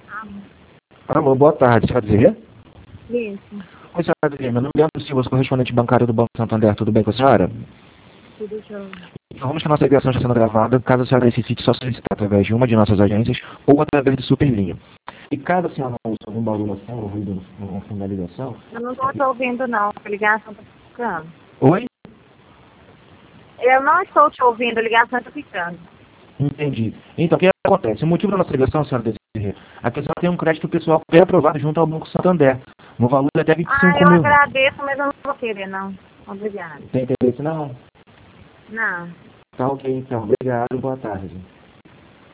Alô, boa tarde, senhora Desirê? Isso, Oi, senhora Desirê, meu nome é Leandro Silva, sou correspondente bancário do Banco Santander, tudo bem com a senhora? tudo jóia. Informamos que a nossa ligação está sendo gravada, caso a senhora necessite só solicitar através de uma de nossas agências ou através do Superlinha. E caso a senhora não use algum barulhação ou ruído no fundo da ligação... Eu não estou te ouvindo, não. A ligação está ficando. Oi? Eu não estou te ouvindo, a ligação está ficando. Entendi. Então, o que acontece? O motivo da nossa ligação, senhora Desirê, é que a senhora tem um crédito pessoal pré-aprovado junto ao Banco Santander, no valor de até Ah, 25 eu mil. agradeço, mas eu não vou querer, não. Obrigada. Tem interesse? Não? Não. Tá ok, então. Obrigado, boa tarde.